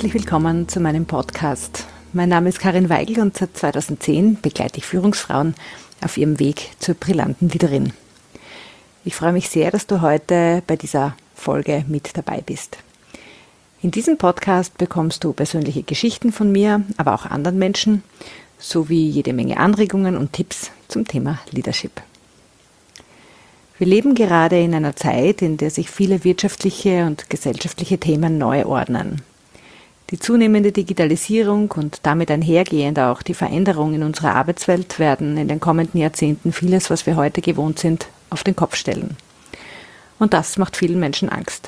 Herzlich willkommen zu meinem Podcast. Mein Name ist Karin Weigl und seit 2010 begleite ich Führungsfrauen auf ihrem Weg zur brillanten Leaderin. Ich freue mich sehr, dass du heute bei dieser Folge mit dabei bist. In diesem Podcast bekommst du persönliche Geschichten von mir, aber auch anderen Menschen, sowie jede Menge Anregungen und Tipps zum Thema Leadership. Wir leben gerade in einer Zeit, in der sich viele wirtschaftliche und gesellschaftliche Themen neu ordnen. Die zunehmende Digitalisierung und damit einhergehend auch die Veränderung in unserer Arbeitswelt werden in den kommenden Jahrzehnten vieles, was wir heute gewohnt sind, auf den Kopf stellen. Und das macht vielen Menschen Angst.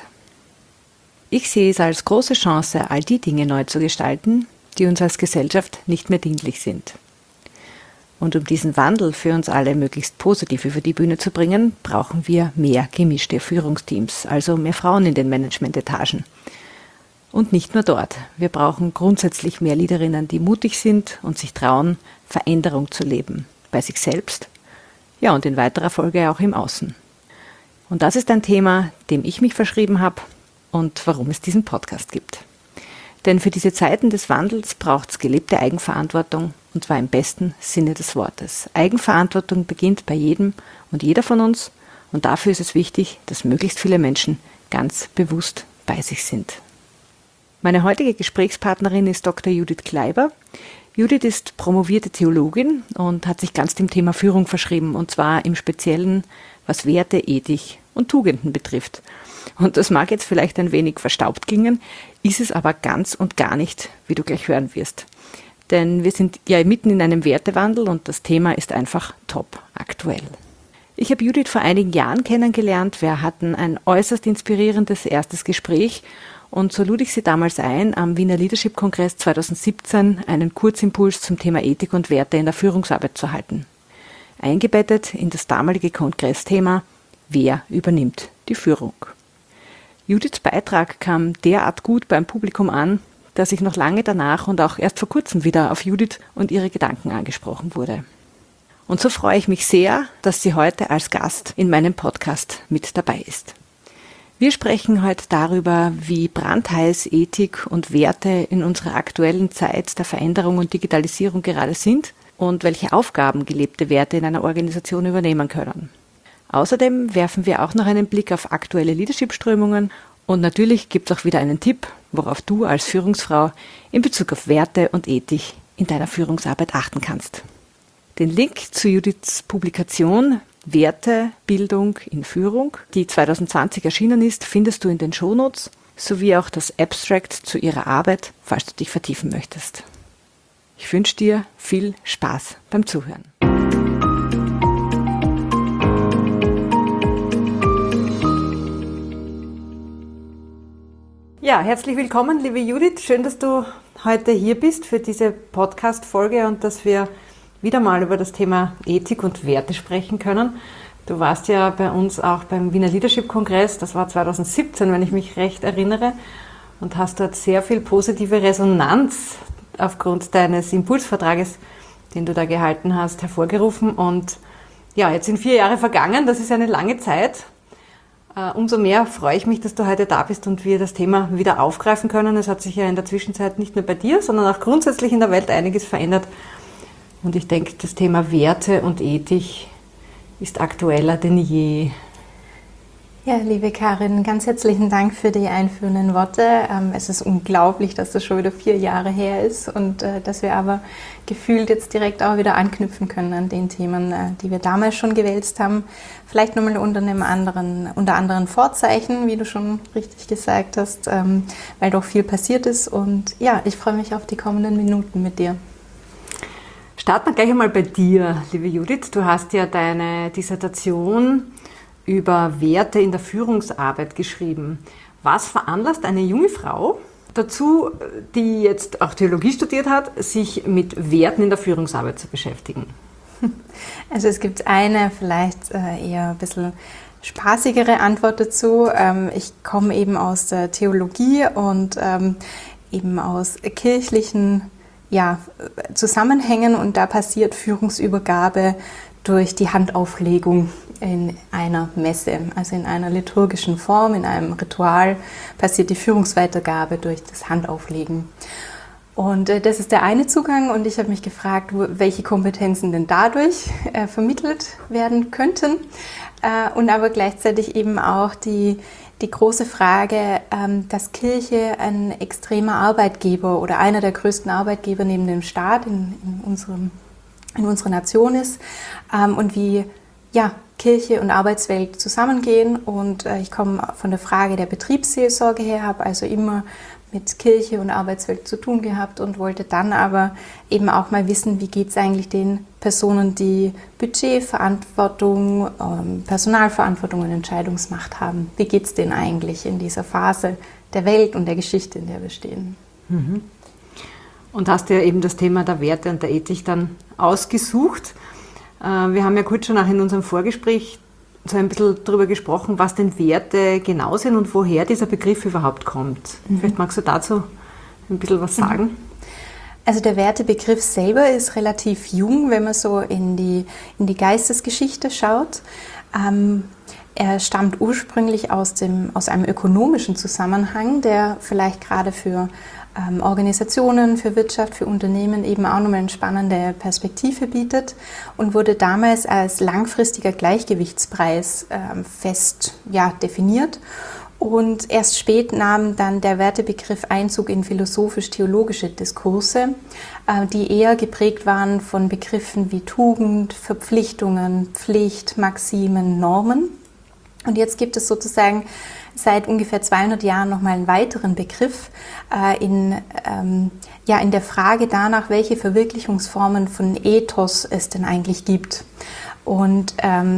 Ich sehe es als große Chance, all die Dinge neu zu gestalten, die uns als Gesellschaft nicht mehr dienlich sind. Und um diesen Wandel für uns alle möglichst positiv über die Bühne zu bringen, brauchen wir mehr gemischte Führungsteams, also mehr Frauen in den Managementetagen. Und nicht nur dort. Wir brauchen grundsätzlich mehr Leaderinnen, die mutig sind und sich trauen, Veränderung zu leben. Bei sich selbst, ja und in weiterer Folge auch im Außen. Und das ist ein Thema, dem ich mich verschrieben habe und warum es diesen Podcast gibt. Denn für diese Zeiten des Wandels braucht es gelebte Eigenverantwortung, und zwar im besten Sinne des Wortes. Eigenverantwortung beginnt bei jedem und jeder von uns, und dafür ist es wichtig, dass möglichst viele Menschen ganz bewusst bei sich sind. Meine heutige Gesprächspartnerin ist Dr. Judith Kleiber. Judith ist promovierte Theologin und hat sich ganz dem Thema Führung verschrieben, und zwar im Speziellen, was Werte, Ethik und Tugenden betrifft. Und das mag jetzt vielleicht ein wenig verstaubt klingen, ist es aber ganz und gar nicht, wie du gleich hören wirst. Denn wir sind ja mitten in einem Wertewandel und das Thema ist einfach top aktuell. Ich habe Judith vor einigen Jahren kennengelernt. Wir hatten ein äußerst inspirierendes erstes Gespräch und so lud ich sie damals ein, am Wiener Leadership Kongress 2017 einen Kurzimpuls zum Thema Ethik und Werte in der Führungsarbeit zu halten. Eingebettet in das damalige Kongressthema: Wer übernimmt die Führung? Judiths Beitrag kam derart gut beim Publikum an, dass ich noch lange danach und auch erst vor kurzem wieder auf Judith und ihre Gedanken angesprochen wurde. Und so freue ich mich sehr, dass sie heute als Gast in meinem Podcast mit dabei ist. Wir sprechen heute darüber, wie brandheiß Ethik und Werte in unserer aktuellen Zeit der Veränderung und Digitalisierung gerade sind und welche Aufgaben gelebte Werte in einer Organisation übernehmen können. Außerdem werfen wir auch noch einen Blick auf aktuelle Leadership-Strömungen und natürlich gibt es auch wieder einen Tipp, worauf du als Führungsfrau in Bezug auf Werte und Ethik in deiner Führungsarbeit achten kannst. Den Link zu Judiths Publikation Werte, Bildung in Führung, die 2020 erschienen ist, findest du in den Shownotes, sowie auch das Abstract zu ihrer Arbeit, falls du dich vertiefen möchtest. Ich wünsche dir viel Spaß beim Zuhören. Ja, herzlich willkommen, liebe Judith. Schön, dass du heute hier bist für diese Podcast-Folge und dass wir wieder mal über das Thema Ethik und Werte sprechen können. Du warst ja bei uns auch beim Wiener Leadership-Kongress, das war 2017, wenn ich mich recht erinnere, und hast dort sehr viel positive Resonanz aufgrund deines Impulsvortrages, den du da gehalten hast, hervorgerufen. Und ja, jetzt sind 4 Jahre vergangen, das ist eine lange Zeit. Umso mehr freue ich mich, dass du heute da bist und wir das Thema wieder aufgreifen können. Es hat sich ja in der Zwischenzeit nicht nur bei dir, sondern auch grundsätzlich in der Welt einiges verändert. Und ich denke, das Thema Werte und Ethik ist aktueller denn je. Ja, liebe Karin, ganz herzlichen Dank für die einführenden Worte. Es ist unglaublich, dass das schon wieder 4 Jahre her ist und dass wir aber gefühlt jetzt direkt auch wieder anknüpfen können an den Themen, die wir damals schon gewälzt haben. Vielleicht nochmal unter anderen Vorzeichen, wie du schon richtig gesagt hast, weil doch viel passiert ist. Und ja, ich freue mich auf die kommenden Minuten mit dir. Starten wir gleich einmal bei dir, liebe Judith. Du hast ja deine Dissertation über Werte in der Führungsarbeit geschrieben. Was veranlasst eine junge Frau dazu, die jetzt auch Theologie studiert hat, sich mit Werten in der Führungsarbeit zu beschäftigen? Also es gibt eine vielleicht eher ein bisschen spaßigere Antwort dazu. Ich komme eben aus der Theologie und eben aus kirchlichen Zusammenhängen und da passiert Führungsübergabe durch die Handauflegung in einer Messe, also in einer liturgischen Form, in einem Ritual passiert die Führungsweitergabe durch das Handauflegen. Und das ist der eine Zugang und ich habe mich gefragt, welche Kompetenzen denn dadurch vermittelt werden könnten und aber gleichzeitig eben auch die große Frage, dass Kirche ein extremer Arbeitgeber oder einer der größten Arbeitgeber neben dem Staat in unserer Nation ist und wie Kirche und Arbeitswelt zusammengehen. Und ich komme von der Frage der Betriebsseelsorge her, habe also immer mit Kirche und Arbeitswelt zu tun gehabt und wollte dann aber eben auch mal wissen, wie geht es eigentlich den Personen, die Budgetverantwortung, Personalverantwortung und Entscheidungsmacht haben. Wie geht es denen eigentlich in dieser Phase der Welt und der Geschichte, in der wir stehen? Mhm. Und hast ja eben das Thema der Werte und der Ethik dann ausgesucht. Wir haben ja kurz schon auch in unserem Vorgespräch so ein bisschen darüber gesprochen, was denn Werte genau sind und woher dieser Begriff überhaupt kommt. Vielleicht magst du dazu ein bisschen was sagen? Also der Wertebegriff selber ist relativ jung, wenn man so in die Geistesgeschichte schaut. Er stammt ursprünglich aus einem ökonomischen Zusammenhang, der vielleicht gerade für Organisationen, für Wirtschaft, für Unternehmen eben auch nochmal eine spannende Perspektive bietet und wurde damals als langfristiger Gleichgewichtspreis fest definiert. Und erst spät nahm dann der Wertebegriff Einzug in philosophisch-theologische Diskurse, die eher geprägt waren von Begriffen wie Tugend, Verpflichtungen, Pflicht, Maximen, Normen. Und jetzt gibt es sozusagen seit ungefähr 200 Jahren nochmal einen weiteren Begriff in der Frage danach, welche Verwirklichungsformen von Ethos es denn eigentlich gibt. Und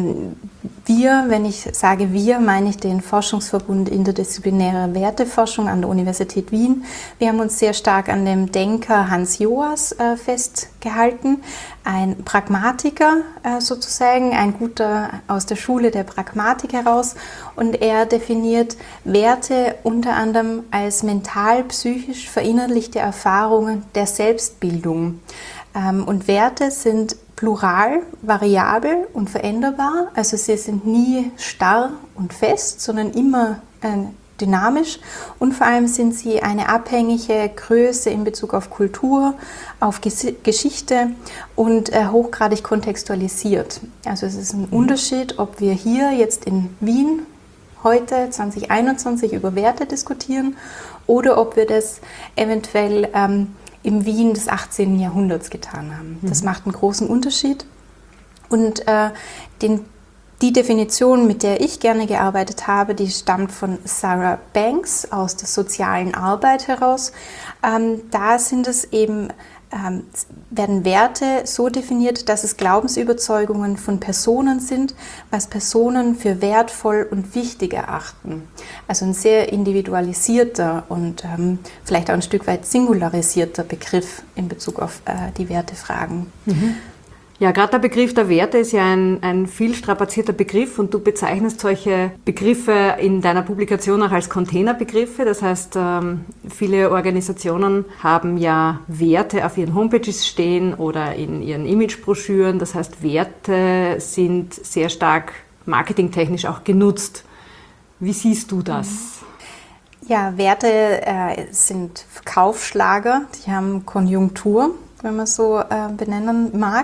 wenn ich sage wir, meine ich den Forschungsverbund Interdisziplinäre Werteforschung an der Universität Wien. Wir haben uns sehr stark an dem Denker Hans Joas festgehalten, ein Pragmatiker sozusagen, ein guter aus der Schule der Pragmatik heraus. Und er definiert Werte unter anderem als mental-psychisch verinnerlichte Erfahrungen der Selbstbildung. Und Werte sind plural, variabel und veränderbar. Also sie sind nie starr und fest, sondern immer dynamisch. Und vor allem sind sie eine abhängige Größe in Bezug auf Kultur, auf Geschichte und hochgradig kontextualisiert. Also es ist ein Unterschied, ob wir hier jetzt in Wien heute 2021 über Werte diskutieren oder ob wir das eventuell im Wien des 18. Jahrhunderts getan haben. Das macht einen großen Unterschied. Und die Definition, mit der ich gerne gearbeitet habe, die stammt von Sarah Banks aus der sozialen Arbeit heraus. Da sind es eben werden Werte so definiert, dass es Glaubensüberzeugungen von Personen sind, was Personen für wertvoll und wichtig erachten. Also ein sehr individualisierter und vielleicht auch ein Stück weit singularisierter Begriff in Bezug auf die Wertefragen. Mhm. Ja, gerade der Begriff der Werte ist ja ein viel strapazierter Begriff und du bezeichnest solche Begriffe in deiner Publikation auch als Containerbegriffe. Das heißt, viele Organisationen haben ja Werte auf ihren Homepages stehen oder in ihren Imagebroschüren. Das heißt, Werte sind sehr stark marketingtechnisch auch genutzt. Wie siehst du das? Ja, Werte sind Verkaufsschlager, die haben Konjunktur, wenn man so benennen mag.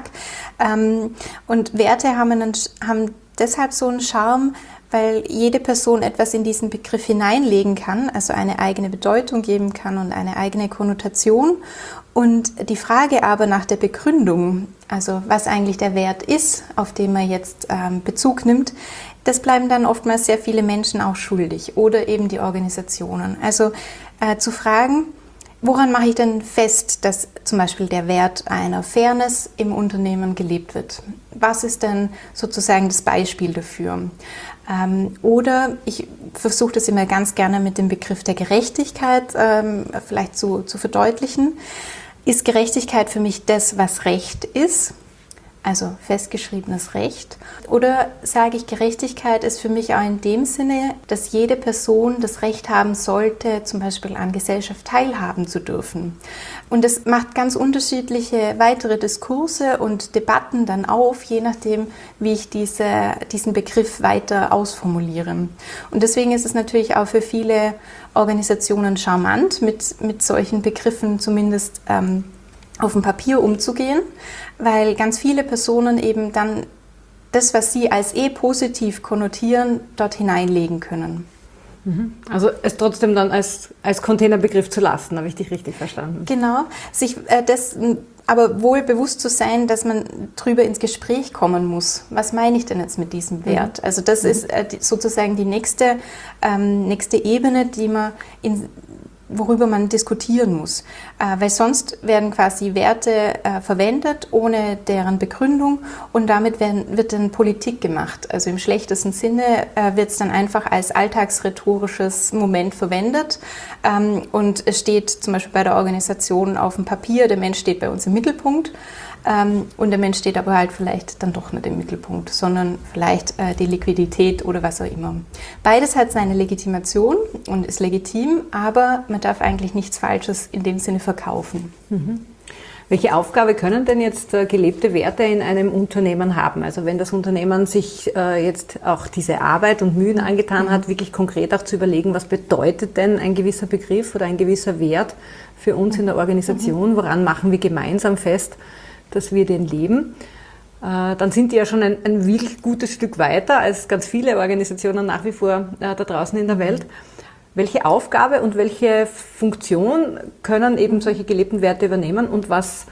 Und Werte haben deshalb so einen Charme, weil jede Person etwas in diesen Begriff hineinlegen kann, also eine eigene Bedeutung geben kann und eine eigene Konnotation. Und die Frage aber nach der Begründung, also was eigentlich der Wert ist, auf den man jetzt Bezug nimmt, das bleiben dann oftmals sehr viele Menschen auch schuldig oder eben die Organisationen. Also zu fragen, woran mache ich denn fest, dass zum Beispiel der Wert einer Fairness im Unternehmen gelebt wird? Was ist denn sozusagen das Beispiel dafür? Oder ich versuche das immer ganz gerne mit dem Begriff der Gerechtigkeit vielleicht zu verdeutlichen. Ist Gerechtigkeit für mich das, was Recht ist? also festgeschriebenes Recht? Oder sage ich, Gerechtigkeit ist für mich auch in dem Sinne, dass jede Person das Recht haben sollte, zum Beispiel an Gesellschaft teilhaben zu dürfen. Und das macht ganz unterschiedliche weitere Diskurse und Debatten dann auf, je nachdem, wie ich diesen Begriff weiter ausformuliere. Und deswegen ist es natürlich auch für viele Organisationen charmant, mit solchen Begriffen zumindest auf dem Papier umzugehen, weil ganz viele Personen eben dann das, was sie als positiv konnotieren, dort hineinlegen können. Also es trotzdem dann als Containerbegriff zu lassen, habe ich dich richtig verstanden? Genau, sich das aber wohl bewusst zu sein, dass man drüber ins Gespräch kommen muss. Was meine ich denn jetzt mit diesem Wert? Also das ist sozusagen die nächste Ebene, worüber man diskutieren muss. Weil sonst werden quasi Werte verwendet, ohne deren Begründung, und damit wird dann Politik gemacht. Also im schlechtesten Sinne wird es dann einfach als alltagsrhetorisches Moment verwendet, und es steht zum Beispiel bei der Organisation auf dem Papier, der Mensch steht bei uns im Mittelpunkt. Und der Mensch steht aber halt vielleicht dann doch nicht im Mittelpunkt, sondern vielleicht die Liquidität oder was auch immer. Beides hat seine Legitimation und ist legitim, aber man darf eigentlich nichts Falsches in dem Sinne verkaufen. Welche Aufgabe können denn jetzt gelebte Werte in einem Unternehmen haben? Also wenn das Unternehmen sich jetzt auch diese Arbeit und Mühen angetan hat, wirklich konkret auch zu überlegen, was bedeutet denn ein gewisser Begriff oder ein gewisser Wert für uns in der Organisation, woran machen wir gemeinsam fest, dass wir den leben, dann sind die ja schon ein wirklich gutes Stück weiter als ganz viele Organisationen nach wie vor da draußen in der Welt. Welche Aufgabe und welche Funktion können eben solche gelebten Werte übernehmen, und was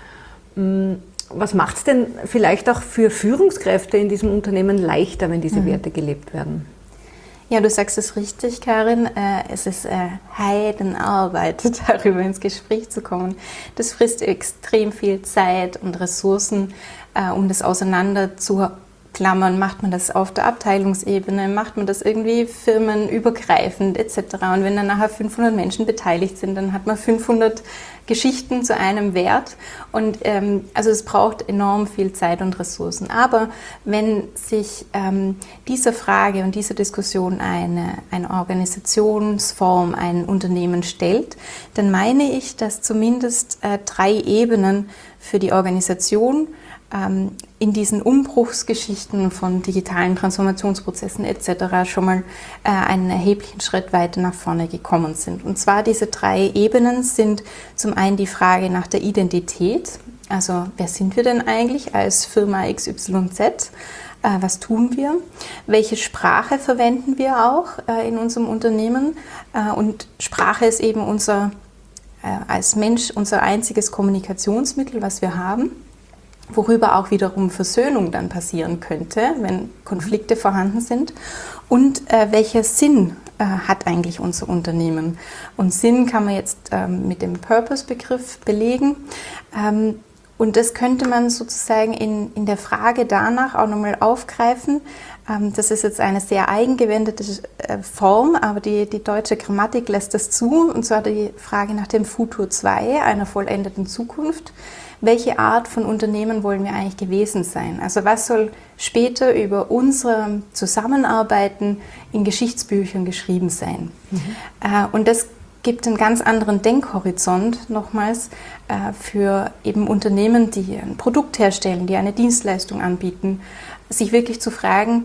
macht es denn vielleicht auch für Führungskräfte in diesem Unternehmen leichter, wenn diese Werte gelebt werden? Ja, du sagst es richtig, Karin. Es ist Heidenarbeit, darüber ins Gespräch zu kommen. Das frisst extrem viel Zeit und Ressourcen, um das auseinander zu klammern. Macht man das auf der Abteilungsebene, macht man das irgendwie firmenübergreifend etc. Und wenn dann nachher 500 Menschen beteiligt sind, dann hat man 500 Geschichten zu einem Wert. Und also es braucht enorm viel Zeit und Ressourcen. Aber wenn sich dieser Frage und dieser Diskussion eine Organisationsform, ein Unternehmen stellt, dann meine ich, dass zumindest 3 Ebenen für die Organisation in diesen Umbruchsgeschichten von digitalen Transformationsprozessen etc. schon mal einen erheblichen Schritt weiter nach vorne gekommen sind. Und zwar diese 3 Ebenen sind zum einen die Frage nach der Identität, also wer sind wir denn eigentlich als Firma XYZ? Was tun wir? Welche Sprache verwenden wir auch in unserem Unternehmen? Und Sprache ist eben als Mensch unser einziges Kommunikationsmittel, was wir haben, worüber auch wiederum Versöhnung dann passieren könnte, wenn Konflikte vorhanden sind. Und welcher Sinn hat eigentlich unser Unternehmen? Und Sinn kann man jetzt mit dem Purpose-Begriff belegen. Und das könnte man sozusagen in der Frage danach auch nochmal aufgreifen. Das ist jetzt eine sehr eigengewendete Form, aber die deutsche Grammatik lässt das zu. Und zwar die Frage nach dem Futur 2, einer vollendeten Zukunft. Welche Art von Unternehmen wollen wir eigentlich gewesen sein? Also was soll später über unser Zusammenarbeiten in Geschichtsbüchern geschrieben sein? Und das gibt einen ganz anderen Denkhorizont nochmals für eben Unternehmen, die ein Produkt herstellen, die eine Dienstleistung anbieten, sich wirklich zu fragen,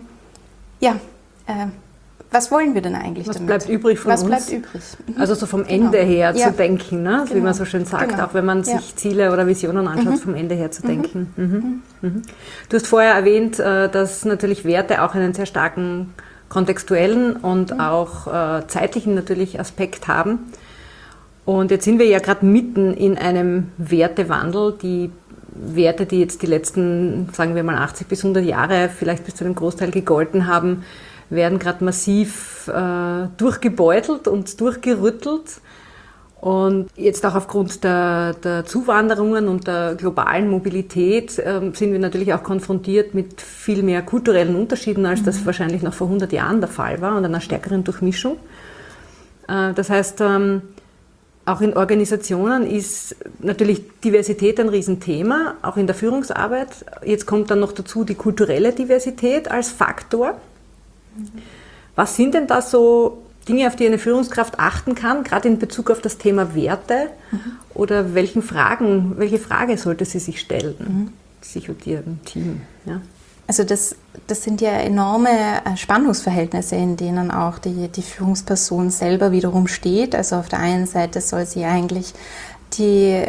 was wollen wir denn eigentlich damit? Was bleibt übrig von uns? Was bleibt übrig? Also so vom Ende her zu denken, ne? Wie man so schön sagt, auch wenn man sich Ziele oder Visionen anschaut, vom Ende her zu denken. Du hast vorher erwähnt, dass natürlich Werte auch einen sehr starken kontextuellen und auch zeitlichen natürlich Aspekt haben. Und jetzt sind wir ja gerade mitten in einem Wertewandel. Die Werte, die jetzt die letzten, sagen wir mal 80 bis 100 Jahre vielleicht bis zu einem Großteil gegolten haben, werden gerade massiv durchgebeutelt und durchgerüttelt. Und jetzt auch aufgrund der Zuwanderungen und der globalen Mobilität sind wir natürlich auch konfrontiert mit viel mehr kulturellen Unterschieden, als das wahrscheinlich noch vor 100 Jahren der Fall war, und einer stärkeren Durchmischung. Das heißt, Auch in Organisationen ist natürlich Diversität ein Riesenthema, auch in der Führungsarbeit. Jetzt kommt dann noch dazu die kulturelle Diversität als Faktor. Was sind denn da so Dinge, auf die eine Führungskraft achten kann, gerade in Bezug auf das Thema Werte? Oder welche Frage sollte sie sich stellen, sich und ihrem Team? Ja? Also das sind ja enorme Spannungsverhältnisse, in denen auch die Führungsperson selber wiederum steht. Also auf der einen Seite soll sie eigentlich die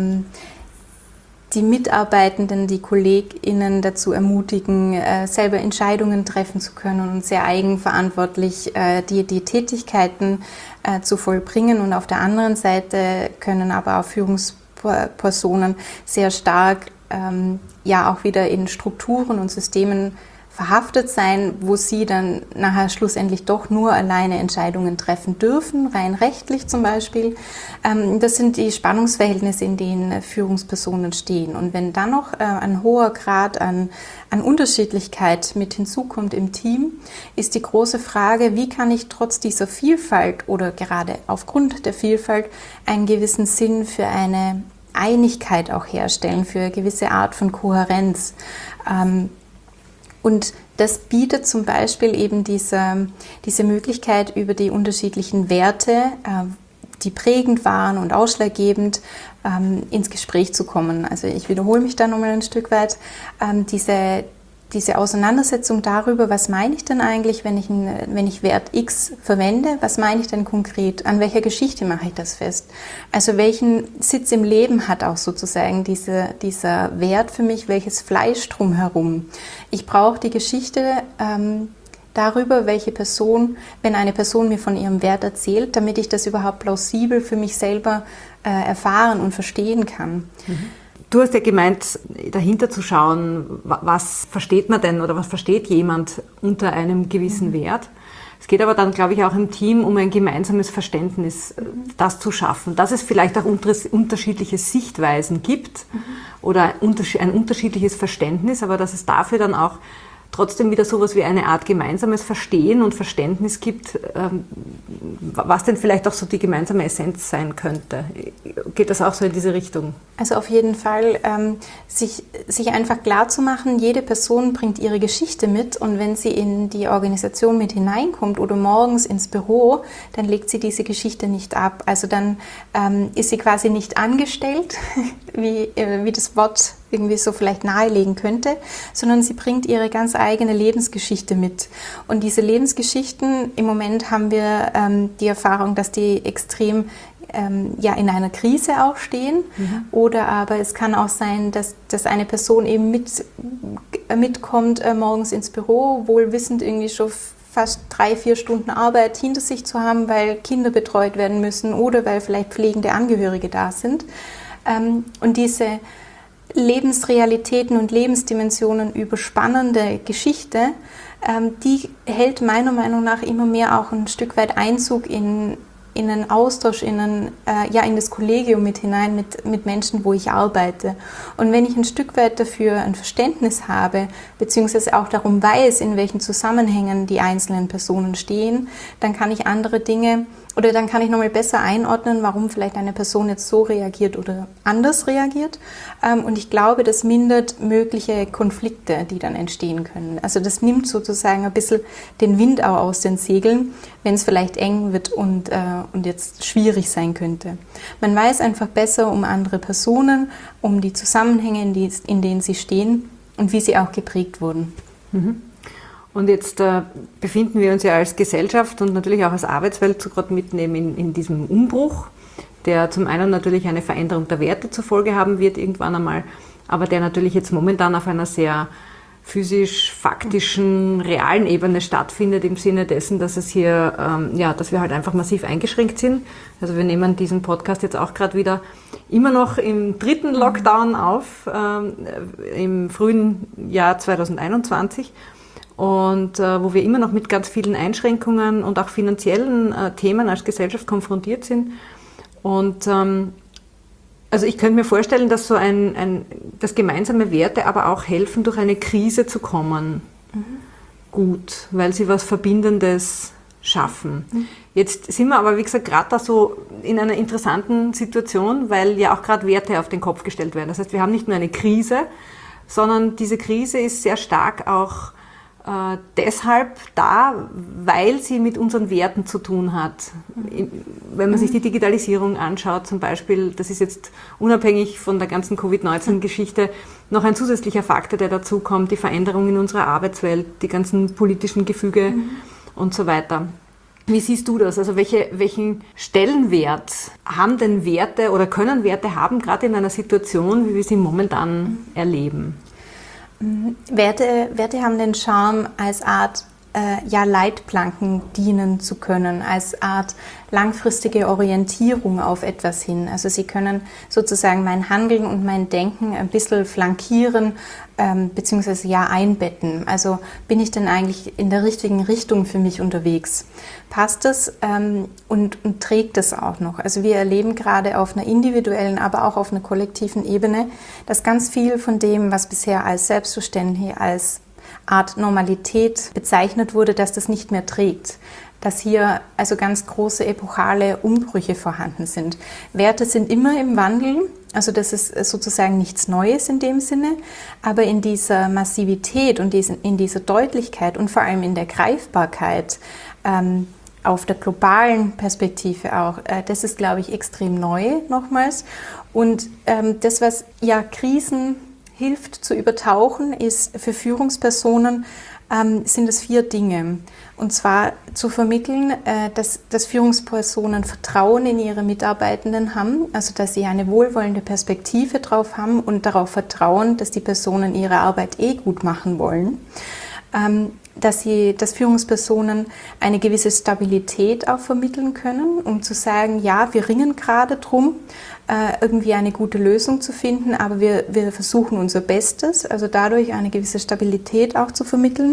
Mitarbeitenden, die KollegInnen dazu ermutigen, selber Entscheidungen treffen zu können und sehr eigenverantwortlich die Tätigkeiten zu vollbringen. Und auf der anderen Seite können aber auch Führungspersonen sehr stark auch wieder in Strukturen und Systemen verhaftet sein, wo sie dann nachher schlussendlich doch nur alleine Entscheidungen treffen dürfen, rein rechtlich zum Beispiel. Das sind die Spannungsverhältnisse, in denen Führungspersonen stehen. Und wenn dann noch ein hoher Grad an Unterschiedlichkeit mit hinzukommt im Team, ist die große Frage, wie kann ich trotz dieser Vielfalt oder gerade aufgrund der Vielfalt einen gewissen Sinn für eine Einigkeit auch herstellen, für eine gewisse Art von Kohärenz. Und das bietet zum Beispiel eben diese Möglichkeit, über die unterschiedlichen Werte, die prägend waren und ausschlaggebend, ins Gespräch zu kommen. Also ich wiederhole mich da nochmal ein Stück weit. Diese Auseinandersetzung darüber, was meine ich denn eigentlich, wenn ich Wert X verwende, was meine ich denn konkret, an welcher Geschichte mache ich das fest? Also welchen Sitz im Leben hat auch sozusagen dieser Wert für mich, welches Fleisch drumherum? Ich brauche die Geschichte darüber, welche Person, wenn eine Person mir von ihrem Wert erzählt, damit ich das überhaupt plausibel für mich selber erfahren und verstehen kann. Du hast ja gemeint, dahinter zu schauen, was versteht man denn oder was versteht jemand unter einem gewissen Wert. Es geht aber dann, glaube ich, auch im Team um ein gemeinsames Verständnis, das zu schaffen, dass es vielleicht auch unterschiedliche Sichtweisen gibt oder ein unterschiedliches Verständnis, aber dass es dafür dann auch trotzdem wieder sowas wie eine Art gemeinsames Verstehen und Verständnis gibt, was denn vielleicht auch so die gemeinsame Essenz sein könnte. Geht das auch so in diese Richtung? Also auf jeden Fall, sich einfach klar zu machen, jede Person bringt ihre Geschichte mit und wenn sie in die Organisation mit hineinkommt oder morgens ins Büro, dann legt sie diese Geschichte nicht ab. Also dann ist sie quasi nicht angestellt, wie das Wort irgendwie so vielleicht nahelegen könnte, sondern sie bringt ihre ganz eigene Lebensgeschichte mit. Und diese Lebensgeschichten, im Moment haben wir die Erfahrung, dass die extrem in einer Krise auch stehen. Oder aber es kann auch sein, dass eine Person eben mitkommt morgens ins Büro, wohl wissend irgendwie schon fast 3-4 Stunden Arbeit hinter sich zu haben, weil Kinder betreut werden müssen oder weil vielleicht pflegende Angehörige da sind. Und diese Lebensrealitäten und Lebensdimensionen überspannende Geschichte, die hält meiner Meinung nach immer mehr auch ein Stück weit Einzug in einen Austausch, in das Kollegium mit hinein, mit Menschen, wo ich arbeite. Und wenn ich ein Stück weit dafür ein Verständnis habe, beziehungsweise auch darum weiß, in welchen Zusammenhängen die einzelnen Personen stehen, dann kann ich andere Dinge oder dann kann ich nochmal besser einordnen, warum vielleicht eine Person jetzt so reagiert oder anders reagiert. Und ich glaube, das mindert mögliche Konflikte, die dann entstehen können. Also das nimmt sozusagen ein bisschen den Wind auch aus den Segeln, wenn es vielleicht eng wird und jetzt schwierig sein könnte. Man weiß einfach besser um andere Personen, um die Zusammenhänge, in denen sie stehen und wie sie auch geprägt wurden. Und jetzt befinden wir uns ja als Gesellschaft und natürlich auch als Arbeitswelt so gerade mitten eben in diesem Umbruch, der zum einen natürlich eine Veränderung der Werte zur Folge haben wird irgendwann einmal, aber der natürlich jetzt momentan auf einer sehr physisch-faktischen, realen Ebene stattfindet, im Sinne dessen, dass es hier, dass wir halt einfach massiv eingeschränkt sind. Also wir nehmen diesen Podcast jetzt auch gerade wieder immer noch im 3. Lockdown auf, im frühen Jahr 2021. Und wo wir immer noch mit ganz vielen Einschränkungen und auch finanziellen Themen als Gesellschaft konfrontiert sind. Und also ich könnte mir vorstellen, dass so dass gemeinsame Werte aber auch helfen, durch eine Krise zu kommen. Gut, weil sie was Verbindendes schaffen. Jetzt sind wir aber, wie gesagt, gerade da so in einer interessanten Situation, weil ja auch gerade Werte auf den Kopf gestellt werden. Das heißt, wir haben nicht nur eine Krise, sondern diese Krise ist sehr stark auch deshalb da, weil sie mit unseren Werten zu tun hat. Wenn man sich die Digitalisierung anschaut zum Beispiel, das ist jetzt unabhängig von der ganzen Covid-19-Geschichte noch ein zusätzlicher Faktor, der dazu kommt, die Veränderung in unserer Arbeitswelt, die ganzen politischen Gefüge und so weiter. Wie siehst du das? Also welchen Stellenwert haben denn Werte oder können Werte haben, gerade in einer Situation, wie wir sie momentan erleben? Werte haben den Charme, als Art Leitplanken dienen zu können, als Art langfristige Orientierung auf etwas hin. Also sie können sozusagen mein Handeln und mein Denken ein bisschen flankieren beziehungsweise einbetten. Also bin ich denn eigentlich in der richtigen Richtung für mich unterwegs? Passt es und trägt es auch noch? Also wir erleben gerade auf einer individuellen, aber auch auf einer kollektiven Ebene, dass ganz viel von dem, was bisher als selbstverständlich, als Art Normalität bezeichnet wurde, dass das nicht mehr trägt. Dass hier also ganz große epochale Umbrüche vorhanden sind. Werte sind immer im Wandel, also das ist sozusagen nichts Neues in dem Sinne, aber in dieser Massivität und in dieser Deutlichkeit und vor allem in der Greifbarkeit auf der globalen Perspektive auch, das ist, glaube ich, extrem neu nochmals. Und das, was Krisen hilft zu übertauchen, ist für Führungspersonen, sind es 4 Dinge. Und zwar zu vermitteln, dass Führungspersonen Vertrauen in ihre Mitarbeitenden haben, also dass sie eine wohlwollende Perspektive drauf haben und darauf vertrauen, dass die Personen ihre Arbeit gut machen wollen. Dass Führungspersonen eine gewisse Stabilität auch vermitteln können, um zu sagen, ja, wir ringen gerade drum, irgendwie eine gute Lösung zu finden, aber wir versuchen unser Bestes, also dadurch eine gewisse Stabilität auch zu vermitteln.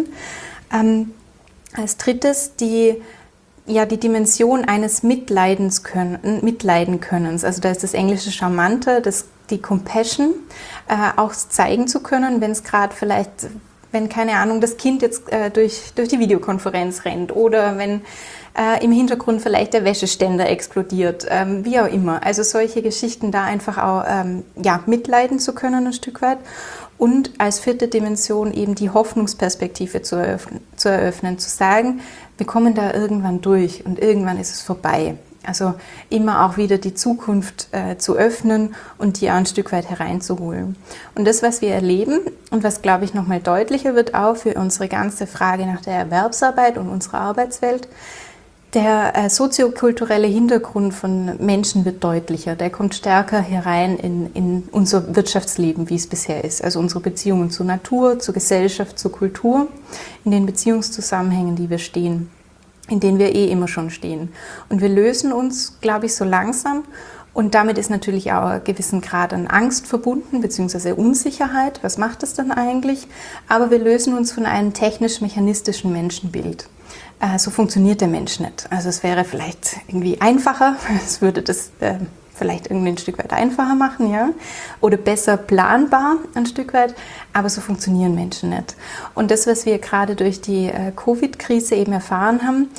Als drittes die Dimension eines Mitleidenkönnens, also da ist das englische Charmante, die Compassion, auch zeigen zu können, wenn es gerade vielleicht, wenn, keine Ahnung, das Kind jetzt durch die Videokonferenz rennt oder wenn im Hintergrund vielleicht der Wäscheständer explodiert, wie auch immer. Also solche Geschichten da einfach auch mitleiden zu können ein Stück weit. Und als 4. Dimension eben die Hoffnungsperspektive zu eröffnen, zu sagen, wir kommen da irgendwann durch und irgendwann ist es vorbei. Also immer auch wieder die Zukunft zu öffnen und die auch ein Stück weit hereinzuholen. Und das, was wir erleben und was, glaube ich, nochmal deutlicher wird auch für unsere ganze Frage nach der Erwerbsarbeit und unserer Arbeitswelt, der soziokulturelle Hintergrund von Menschen wird deutlicher. Der kommt stärker herein in unser Wirtschaftsleben, wie es bisher ist. Also unsere Beziehungen zur Natur, zur Gesellschaft, zur Kultur, in den Beziehungszusammenhängen, die wir stehen, in denen wir immer schon stehen. Und wir lösen uns, glaube ich, so langsam. Und damit ist natürlich auch ein gewissen Grad an Angst verbunden, beziehungsweise Unsicherheit. Was macht das dann eigentlich? Aber wir lösen uns von einem technisch-mechanistischen Menschenbild. So funktioniert der Mensch nicht. Also es wäre vielleicht irgendwie einfacher, es würde das vielleicht irgendwie ein Stück weit einfacher machen, ja, oder besser planbar ein Stück weit, aber so funktionieren Menschen nicht. Und das, was wir gerade durch die Covid-Krise eben erfahren haben,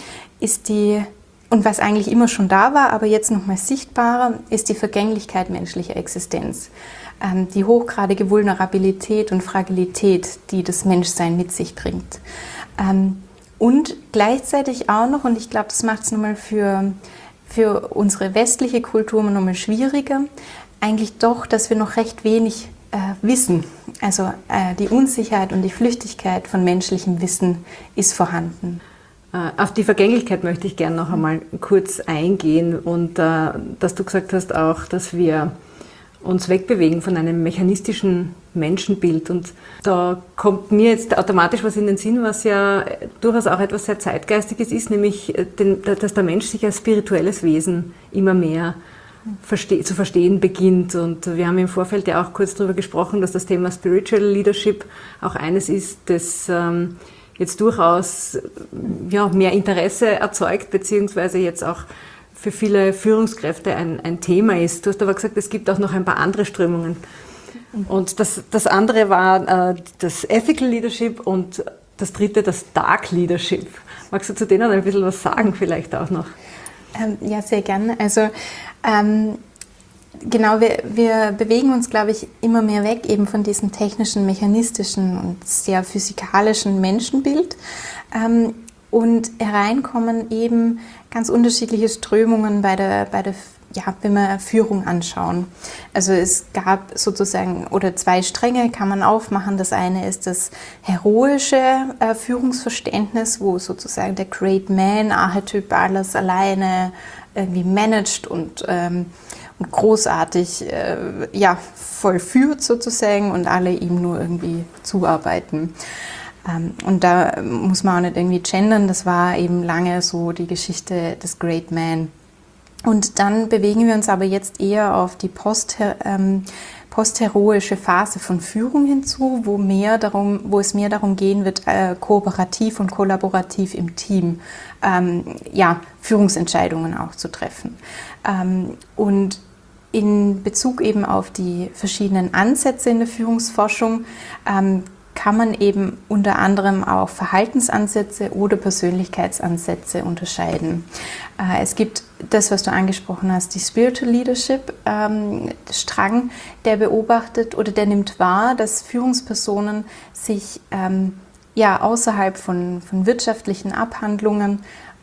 und was eigentlich immer schon da war, aber jetzt nochmal sichtbarer, ist die Vergänglichkeit menschlicher Existenz. Die hochgradige Vulnerabilität und Fragilität, die das Menschsein mit sich bringt. Und gleichzeitig auch noch, und ich glaube, das macht es nochmal für unsere westliche Kultur nochmal schwieriger, eigentlich doch, dass wir noch recht wenig wissen. Also die Unsicherheit und die Flüchtigkeit von menschlichem Wissen ist vorhanden. Auf die Vergänglichkeit möchte ich gerne noch einmal kurz eingehen und dass du gesagt hast auch, dass wir uns wegbewegen von einem mechanistischen Menschenbild. Und da kommt mir jetzt automatisch was in den Sinn, was ja durchaus auch etwas sehr Zeitgeistiges ist, nämlich, dass der Mensch sich als spirituelles Wesen immer mehr zu verstehen beginnt. Und wir haben im Vorfeld ja auch kurz darüber gesprochen, dass das Thema Spiritual Leadership auch eines ist, das jetzt durchaus mehr Interesse erzeugt, beziehungsweise jetzt auch für viele Führungskräfte ein Thema ist. Du hast aber gesagt, es gibt auch noch ein paar andere Strömungen. Und das andere war das Ethical Leadership und das dritte das Dark Leadership. Magst du zu denen ein bisschen was sagen vielleicht auch noch? Ja, sehr gerne. Also genau, wir bewegen uns, glaube ich, immer mehr weg eben von diesem technischen, mechanistischen und sehr physikalischen Menschenbild. Und hereinkommen eben ganz unterschiedliche Strömungen wenn wir Führung anschauen. Also es gab sozusagen, oder zwei Stränge kann man aufmachen. Das eine ist das heroische Führungsverständnis, wo sozusagen der Great Man-Archetyp alles alleine irgendwie managt und großartig vollführt sozusagen und alle ihm nur irgendwie zuarbeiten. Und da muss man auch nicht irgendwie gendern, das war eben lange so die Geschichte des Great Man. Und dann bewegen wir uns aber jetzt eher auf die postheroische Phase von Führung hinzu, wo es mehr darum gehen wird, kooperativ und kollaborativ im Team Führungsentscheidungen auch zu treffen. Und in Bezug eben auf die verschiedenen Ansätze in der Führungsforschung kann man eben unter anderem auch Verhaltensansätze oder Persönlichkeitsansätze unterscheiden. Es gibt das, was du angesprochen hast, die Spiritual Leadership Strang, der beobachtet oder der nimmt wahr, dass Führungspersonen sich außerhalb von wirtschaftlichen Abhandlungen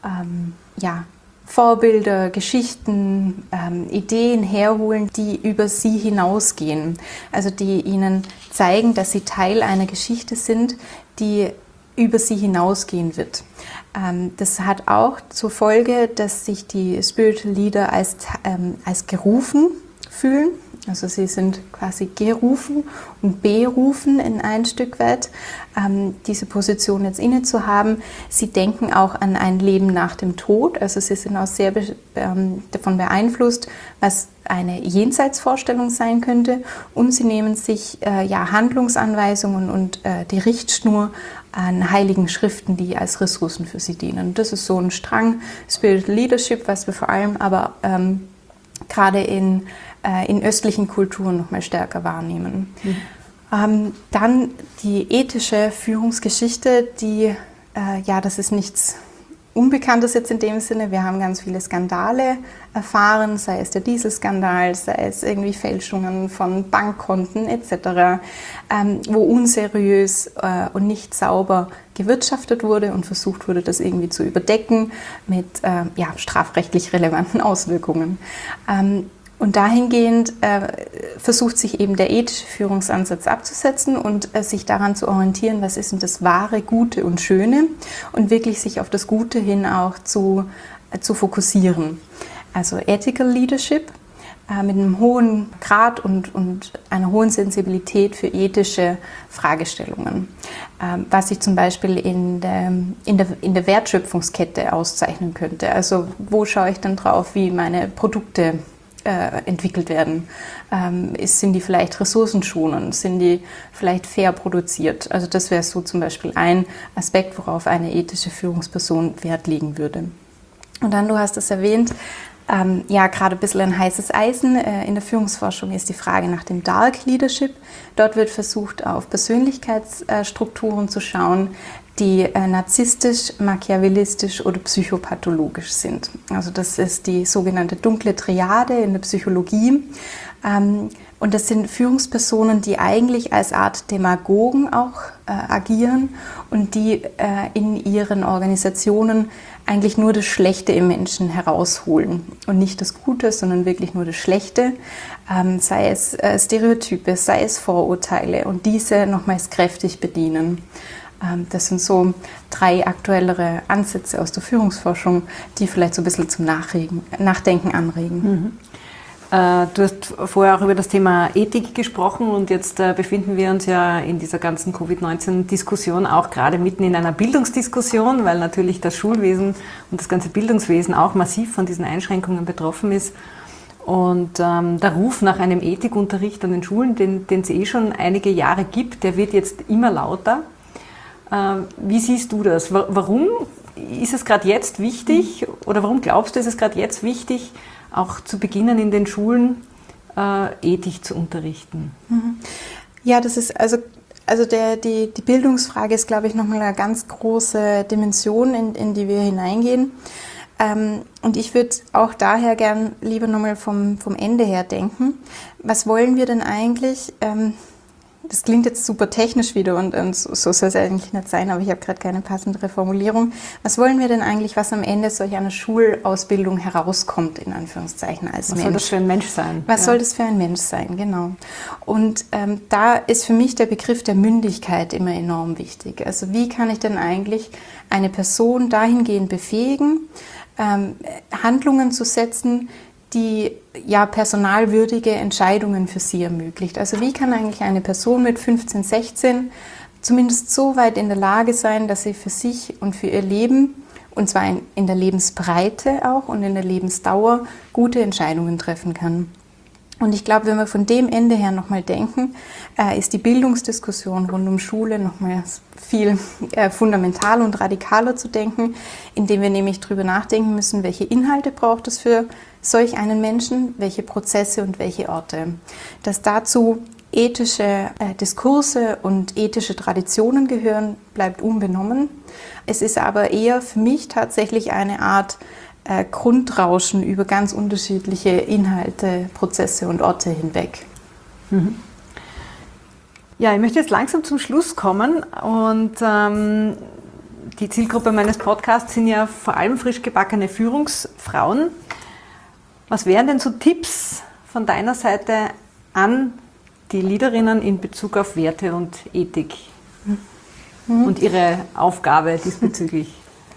Vorbilder, Geschichten, Ideen herholen, die über sie hinausgehen. Also die ihnen zeigen, dass sie Teil einer Geschichte sind, die über sie hinausgehen wird. Das hat auch zur Folge, dass sich die Spiritual Leader als gerufen fühlen. Also sie sind quasi gerufen und berufen in ein Stück weit, diese Position jetzt inne zu haben. Sie denken auch an ein Leben nach dem Tod. Also sie sind auch sehr davon beeinflusst, was eine Jenseitsvorstellung sein könnte. Und sie nehmen sich Handlungsanweisungen und die Richtschnur an heiligen Schriften, die als Ressourcen für sie dienen. Das ist so ein Strang Spiritual Leadership, was wir vor allem aber gerade in östlichen Kulturen noch mal stärker wahrnehmen. Dann die ethische Führungsgeschichte, das ist nichts Unbekanntes jetzt in dem Sinne. Wir haben ganz viele Skandale erfahren, sei es der Dieselskandal, sei es irgendwie Fälschungen von Bankkonten etc., wo unseriös und nicht sauber gewirtschaftet wurde und versucht wurde, das irgendwie zu überdecken mit strafrechtlich relevanten Auswirkungen. Und dahingehend versucht sich eben der ethische Führungsansatz abzusetzen und sich daran zu orientieren, was ist denn das wahre, Gute und Schöne und wirklich sich auf das Gute hin auch zu fokussieren. Also Ethical Leadership mit einem hohen Grad und einer hohen Sensibilität für ethische Fragestellungen, was sich zum Beispiel in der Wertschöpfungskette auszeichnen könnte. Also wo schaue ich dann drauf, wie meine Produkte entwickelt werden? Sind die vielleicht ressourcenschonend? Sind die vielleicht fair produziert? Also das wäre so zum Beispiel ein Aspekt, worauf eine ethische Führungsperson Wert legen würde. Und dann, du hast es erwähnt, gerade ein bisschen ein heißes Eisen in der Führungsforschung ist die Frage nach dem Dark Leadership. Dort wird versucht, auf Persönlichkeitsstrukturen zu schauen, die narzisstisch, machiavellistisch oder psychopathologisch sind. Also das ist die sogenannte dunkle Triade in der Psychologie. Und das sind Führungspersonen, die eigentlich als Art Demagogen auch agieren und die in ihren Organisationen eigentlich nur das Schlechte im Menschen herausholen und nicht das Gute, sondern wirklich nur das Schlechte, sei es Stereotype, sei es Vorurteile und diese nochmals kräftig bedienen. Das sind so 3 aktuellere Ansätze aus der Führungsforschung, die vielleicht so ein bisschen zum Nachdenken anregen. Du hast vorher auch über das Thema Ethik gesprochen und jetzt befinden wir uns ja in dieser ganzen Covid-19-Diskussion auch gerade mitten in einer Bildungsdiskussion, weil natürlich das Schulwesen und das ganze Bildungswesen auch massiv von diesen Einschränkungen betroffen ist. Und der Ruf nach einem Ethikunterricht an den Schulen, den es schon einige Jahre gibt, der wird jetzt immer lauter. Wie siehst du das? Warum ist es gerade jetzt wichtig oder warum glaubst du, ist es gerade jetzt wichtig, auch zu beginnen in den Schulen Ethik zu unterrichten? Ja, das ist also also die Bildungsfrage ist, glaube ich, nochmal eine ganz große Dimension, in die wir hineingehen. Und ich würde auch daher gern lieber nochmal vom Ende her denken. Was wollen wir denn eigentlich? Das klingt jetzt super technisch wieder und so soll es eigentlich nicht sein, aber ich habe gerade keine passendere Formulierung. Was wollen wir denn eigentlich, was am Ende solch einer Schulausbildung herauskommt, in Anführungszeichen, als Mensch? Was soll das für ein Mensch sein? Was soll das für ein Mensch sein, genau. Und da ist für mich der Begriff der Mündigkeit immer enorm wichtig. Also wie kann ich denn eigentlich eine Person dahingehend befähigen, Handlungen zu setzen, die ja personalwürdige Entscheidungen für sie ermöglicht. Also wie kann eigentlich eine Person mit 15, 16 zumindest so weit in der Lage sein, dass sie für sich und für ihr Leben, und zwar in der Lebensbreite auch und in der Lebensdauer, gute Entscheidungen treffen kann. Und ich glaube, wenn wir von dem Ende her nochmal denken, ist die Bildungsdiskussion rund um Schule nochmal viel fundamental und radikaler zu denken, indem wir nämlich darüber nachdenken müssen, welche Inhalte braucht es für solch einen Menschen, welche Prozesse und welche Orte. Dass dazu ethische Diskurse und ethische Traditionen gehören, bleibt unbenommen. Es ist aber eher für mich tatsächlich eine Art Grundrauschen über ganz unterschiedliche Inhalte, Prozesse und Orte hinweg. Mhm. Ja, ich möchte jetzt langsam zum Schluss kommen und die Zielgruppe meines Podcasts sind ja vor allem frisch gebackene Führungsfrauen. Was wären denn so Tipps von deiner Seite an die Leaderinnen in Bezug auf Werte und Ethik und ihre Aufgabe diesbezüglich?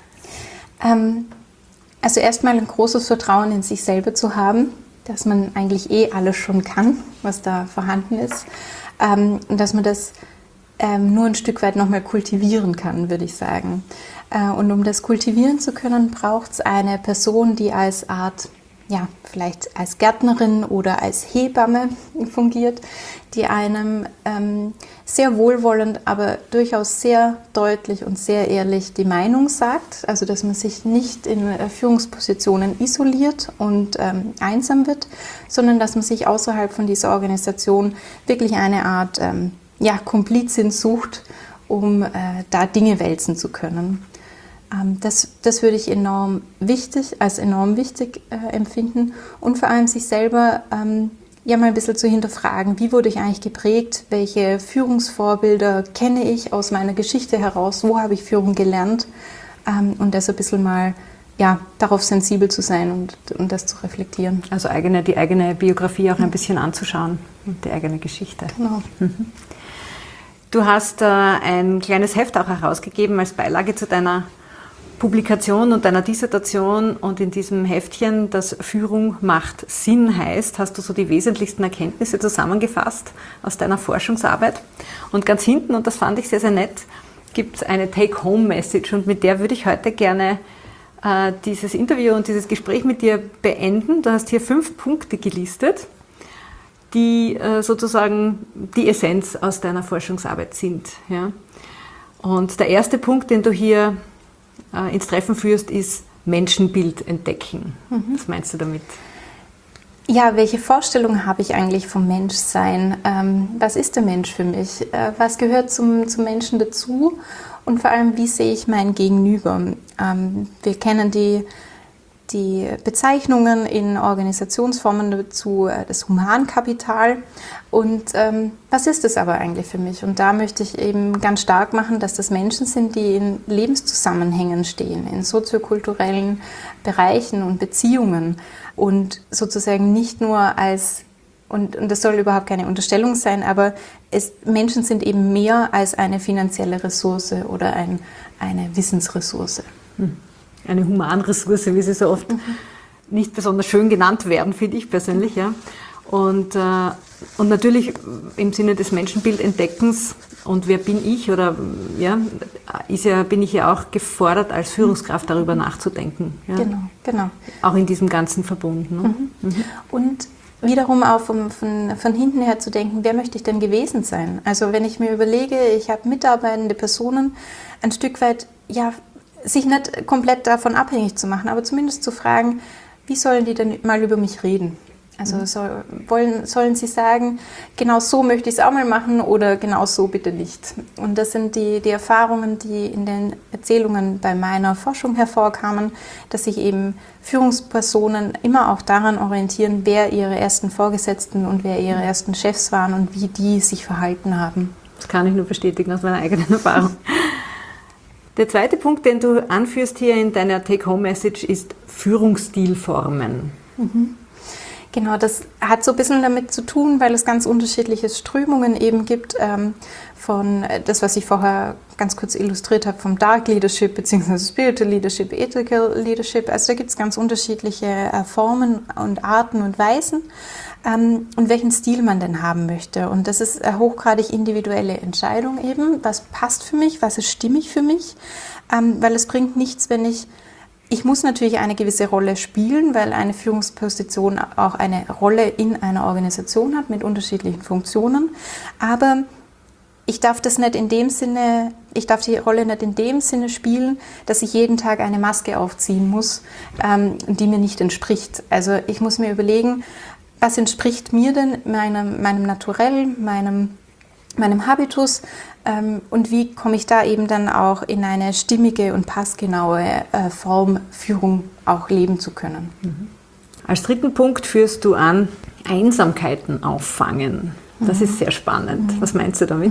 Also erstmal ein großes Vertrauen in sich selber zu haben, dass man eigentlich alles schon kann, was da vorhanden ist. Und dass man das nur ein Stück weit nochmal kultivieren kann, würde ich sagen. Und um das kultivieren zu können, braucht es eine Person, die als Art, ja, vielleicht als Gärtnerin oder als Hebamme fungiert, die einem sehr wohlwollend, aber durchaus sehr deutlich und sehr ehrlich die Meinung sagt. Also, dass man sich nicht in Führungspositionen isoliert und einsam wird, sondern dass man sich außerhalb von dieser Organisation wirklich eine Art Komplizin sucht, um da Dinge wälzen zu können. Das würde ich als enorm wichtig empfinden und vor allem sich selber mal ein bisschen zu hinterfragen, wie wurde ich eigentlich geprägt, welche Führungsvorbilder kenne ich aus meiner Geschichte heraus, wo habe ich Führung gelernt und das ein bisschen mal darauf sensibel zu sein und das zu reflektieren. Also die eigene Biografie auch ein bisschen anzuschauen und die eigene Geschichte. Genau. Mhm. Du hast ein kleines Heft auch herausgegeben als Beilage zu deiner Publikation und deiner Dissertation, und in diesem Heftchen, das Führung macht Sinn heißt, hast du so die wesentlichsten Erkenntnisse zusammengefasst aus deiner Forschungsarbeit. Und ganz hinten, und das fand ich sehr, sehr nett, gibt es eine Take-Home-Message, und mit der würde ich heute gerne dieses Interview und dieses Gespräch mit dir beenden. Du hast hier 5 Punkte gelistet, die sozusagen die Essenz aus deiner Forschungsarbeit sind. Ja? Und der erste Punkt, den du hier ins Treffen führst, ist Menschenbild entdecken. Was meinst du damit? Ja, welche Vorstellung habe ich eigentlich vom Menschsein? Was ist der Mensch für mich? Was gehört zum Menschen dazu? Und vor allem, wie sehe ich mein Gegenüber? Wir kennen die Bezeichnungen in Organisationsformen dazu, das Humankapital. Und was ist das aber eigentlich für mich? Und da möchte ich eben ganz stark machen, dass das Menschen sind, die in Lebenszusammenhängen stehen, in soziokulturellen Bereichen und Beziehungen und sozusagen nicht nur als, und das soll überhaupt keine Unterstellung sein, aber Menschen sind eben mehr als eine finanzielle Ressource oder eine Wissensressource. Eine Humanressource, wie sie so oft nicht besonders schön genannt werden, finde ich persönlich. Ja. Und natürlich im Sinne des Menschenbildentdeckens, und wer bin ich, oder bin ich ja auch gefordert, als Führungskraft darüber nachzudenken. Ja. Genau. Auch in diesem ganzen Verbund. Ne? Und wiederum auch von hinten her zu denken, wer möchte ich denn gewesen sein? Also wenn ich mir überlege, ich habe mitarbeitende Personen, ein Stück weit, sich nicht komplett davon abhängig zu machen, aber zumindest zu fragen, wie sollen die denn mal über mich reden? Also sollen sie sagen, genau so möchte ich es auch mal machen oder genau so bitte nicht. Und das sind die Erfahrungen, die in den Erzählungen bei meiner Forschung hervorkamen, dass sich eben Führungspersonen immer auch daran orientieren, wer ihre ersten Vorgesetzten und wer ihre ersten Chefs waren und wie die sich verhalten haben. Das kann ich nur bestätigen aus meiner eigenen Erfahrung. Der zweite Punkt, den du anführst hier in deiner Take-Home-Message, ist Führungsstilformen. Genau, das hat so ein bisschen damit zu tun, weil es ganz unterschiedliche Strömungen eben gibt, von das, was ich vorher ganz kurz illustriert habe, vom Dark Leadership bzw. Spiritual Leadership, Ethical Leadership. Also da gibt es ganz unterschiedliche Formen und Arten und Weisen und welchen Stil man denn haben möchte. Und das ist eine hochgradig individuelle Entscheidung eben. Was passt für mich, was ist stimmig für mich, weil es bringt nichts, wenn ich muss natürlich eine gewisse Rolle spielen, weil eine Führungsposition auch eine Rolle in einer Organisation hat mit unterschiedlichen Funktionen. Aber ich darf die Rolle nicht in dem Sinne spielen, dass ich jeden Tag eine Maske aufziehen muss, die mir nicht entspricht. Also ich muss mir überlegen, was entspricht mir denn meinem Naturell, meinem Habitus und wie komme ich da eben dann auch in eine stimmige und passgenaue Form, Führung auch leben zu können. Als dritten Punkt führst du an, Einsamkeiten auffangen. Das ist sehr spannend. Was meinst du damit?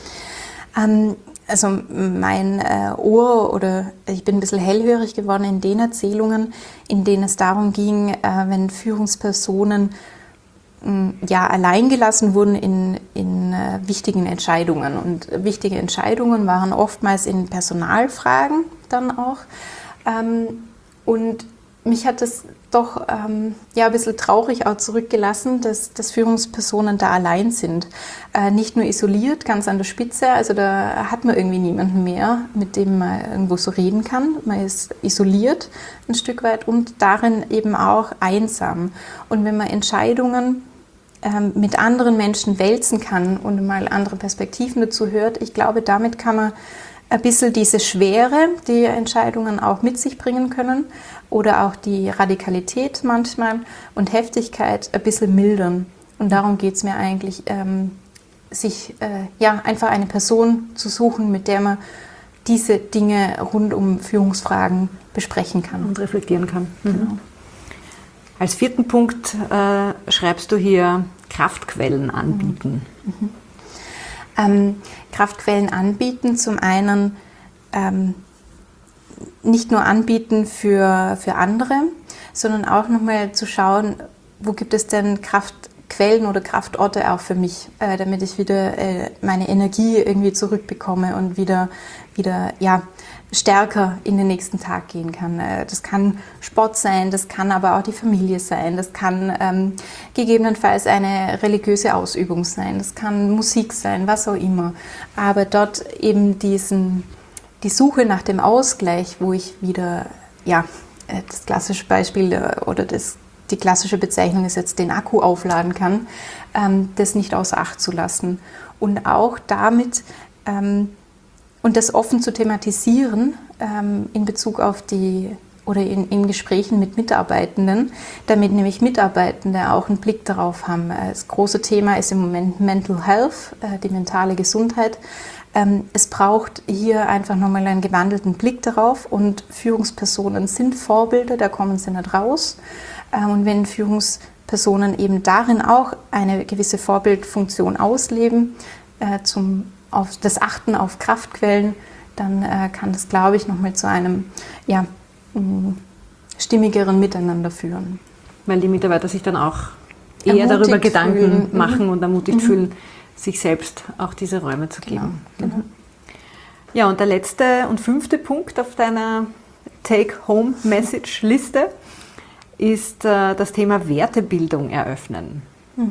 Also mein Ohr oder ich bin ein bisschen hellhörig geworden in den Erzählungen, in denen es darum ging, wenn Führungspersonen allein gelassen wurden in wichtigen Entscheidungen. Und wichtige Entscheidungen waren oftmals in Personalfragen dann auch. Und mich hat es doch ein bisschen traurig auch zurückgelassen, dass Führungspersonen da allein sind. Nicht nur isoliert, ganz an der Spitze, also da hat man irgendwie niemanden mehr, mit dem man irgendwo so reden kann. Man ist isoliert ein Stück weit und darin eben auch einsam. Und wenn man Entscheidungen mit anderen Menschen wälzen kann und mal andere Perspektiven dazu hört, ich glaube, damit kann man ein bisschen diese Schwere, die Entscheidungen auch mit sich bringen können oder auch die Radikalität manchmal und Heftigkeit ein bisschen mildern. Und darum geht es mir eigentlich, sich einfach eine Person zu suchen, mit der man diese Dinge rund um Führungsfragen besprechen kann. Und reflektieren kann. Genau. Als vierten Punkt schreibst du hier Kraftquellen anbieten. Kraftquellen anbieten, zum einen nicht nur anbieten für andere, sondern auch nochmal zu schauen, wo gibt es denn Kraftquellen oder Kraftorte auch für mich, damit ich wieder meine Energie irgendwie zurückbekomme und wieder stärker in den nächsten Tag gehen kann. Das kann Sport sein, das kann aber auch die Familie sein, das kann gegebenenfalls eine religiöse Ausübung sein, das kann Musik sein, was auch immer. Aber dort eben die Suche nach dem Ausgleich, wo ich wieder, das klassische Beispiel oder die klassische Bezeichnung ist jetzt, den Akku aufladen kann, das nicht außer Acht zu lassen. Und auch damit und das offen zu thematisieren in Bezug auf in Gesprächen mit Mitarbeitenden, damit nämlich Mitarbeitende auch einen Blick darauf haben. Das große Thema ist im Moment Mental Health, die mentale Gesundheit. Es braucht hier einfach nochmal einen gewandelten Blick darauf und Führungspersonen sind Vorbilder, da kommen sie nicht raus. Und wenn Führungspersonen eben darin auch eine gewisse Vorbildfunktion ausleben, auf das Achten auf Kraftquellen, dann kann das, glaube ich, nochmal zu einem stimmigeren Miteinander führen. Weil die Mitarbeiter sich dann auch eher darüber Gedanken machen und ermutigt fühlen, sich selbst auch diese Räume zu geben. Genau. Ja, und der letzte und fünfte Punkt auf deiner Take-Home-Message-Liste ist das Thema Wertebildung eröffnen.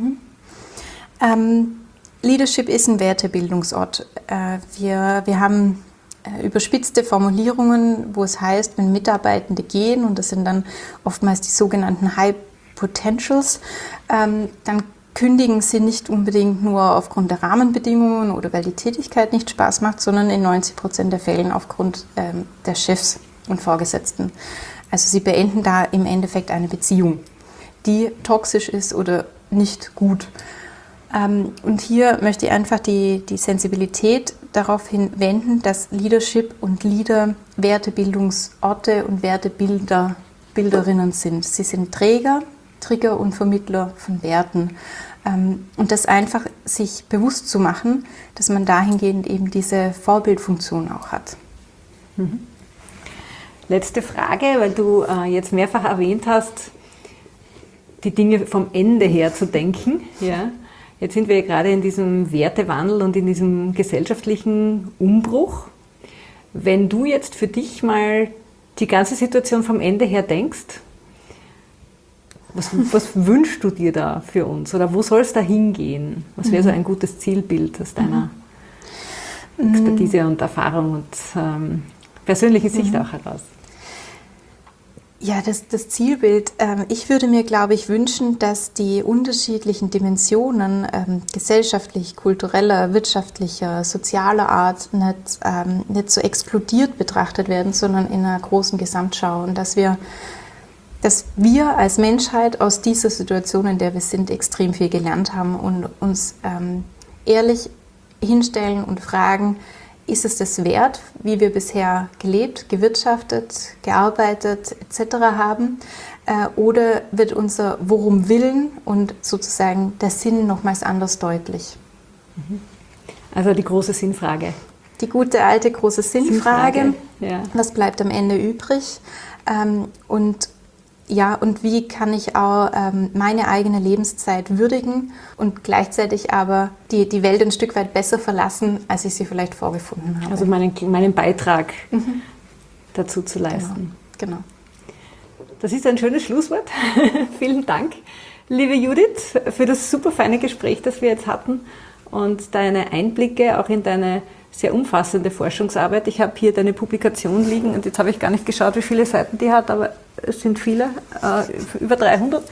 Leadership ist ein Wertebildungsort. Wir haben überspitzte Formulierungen, wo es heißt, wenn Mitarbeitende gehen, und das sind dann oftmals die sogenannten High Potentials, dann kündigen sie nicht unbedingt nur aufgrund der Rahmenbedingungen oder weil die Tätigkeit nicht Spaß macht, sondern in 90% der Fällen aufgrund der Chefs und Vorgesetzten. Also sie beenden da im Endeffekt eine Beziehung. die toxisch ist oder nicht gut. Und hier möchte ich einfach die Sensibilität darauf hinwenden, dass Leadership und Leader Wertebildungsorte und Bilderinnen sind. Sie sind Träger, Trigger und Vermittler von Werten. Und das einfach sich bewusst zu machen, dass man dahingehend eben diese Vorbildfunktion auch hat. Letzte Frage, weil du jetzt mehrfach erwähnt hast, die Dinge vom Ende her zu denken. Ja? Jetzt sind wir ja gerade in diesem Wertewandel und in diesem gesellschaftlichen Umbruch. Wenn du jetzt für dich mal die ganze Situation vom Ende her denkst, was wünschst du dir da für uns? Oder wo soll es da hingehen? Was wäre so ein gutes Zielbild aus deiner Expertise und Erfahrung und persönlichen Sicht auch heraus? Ja, das Zielbild. Ich würde mir, glaube ich, wünschen, dass die unterschiedlichen Dimensionen gesellschaftlich, kultureller, wirtschaftlicher, sozialer Art nicht so explodiert betrachtet werden, sondern in einer großen Gesamtschau. Und dass wir als Menschheit aus dieser Situation, in der wir sind, extrem viel gelernt haben und uns ehrlich hinstellen und fragen, ist es das wert, wie wir bisher gelebt, gewirtschaftet, gearbeitet etc. haben? Oder wird unser Worum Willen und sozusagen der Sinn nochmals anders deutlich? Also die große Sinnfrage. Die gute alte große Sinnfrage. Ja. Was bleibt am Ende übrig? Und wie kann ich auch meine eigene Lebenszeit würdigen und gleichzeitig aber die Welt ein Stück weit besser verlassen, als ich sie vielleicht vorgefunden habe. Also meinen Beitrag dazu zu leisten. Genau. Das ist ein schönes Schlusswort. Vielen Dank, liebe Judith, für das super feine Gespräch, das wir jetzt hatten und deine Einblicke auch in deine sehr umfassende Forschungsarbeit. Ich habe hier deine Publikation liegen und jetzt habe ich gar nicht geschaut, wie viele Seiten die hat, aber es sind viele, über 300.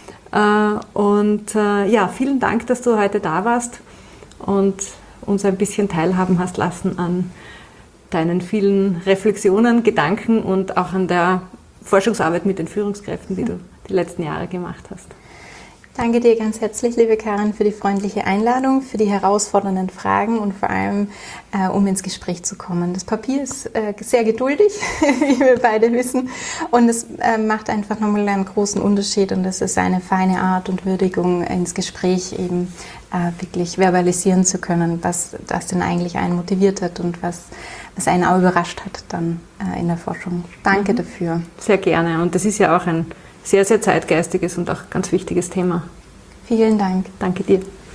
Vielen Dank, dass du heute da warst und uns ein bisschen teilhaben hast lassen an deinen vielen Reflexionen, Gedanken und auch an der Forschungsarbeit mit den Führungskräften, die du die letzten Jahre gemacht hast. Danke dir ganz herzlich, liebe Karin, für die freundliche Einladung, für die herausfordernden Fragen und vor allem, um ins Gespräch zu kommen. Das Papier ist sehr geduldig, wie wir beide wissen, und es macht einfach nochmal einen großen Unterschied und es ist eine feine Art und Würdigung, ins Gespräch eben wirklich verbalisieren zu können, was das denn eigentlich einen motiviert hat und was einen auch überrascht hat dann in der Forschung. Danke dafür. Sehr gerne, und das ist ja auch ein sehr, sehr zeitgeistiges und auch ganz wichtiges Thema. Vielen Dank. Danke dir.